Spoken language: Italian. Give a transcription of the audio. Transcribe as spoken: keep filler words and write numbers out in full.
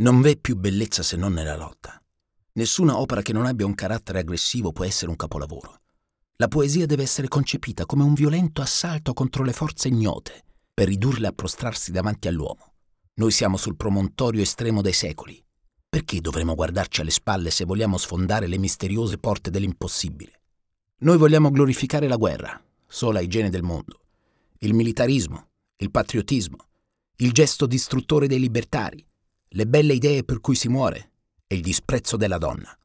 Non v'è più bellezza se non nella lotta. Nessuna opera che non abbia un carattere aggressivo può essere un capolavoro. La poesia deve essere concepita come un violento assalto contro le forze ignote, per ridurle a prostrarsi davanti all'uomo. Noi siamo sul promontorio estremo dei secoli. Perché dovremmo guardarci alle spalle se vogliamo sfondare le misteriose porte dell'impossibile? Noi vogliamo glorificare la guerra, sola igiene del mondo, il militarismo, il patriottismo, il gesto distruttore dei libertari, le belle idee per cui si muore e il disprezzo della donna.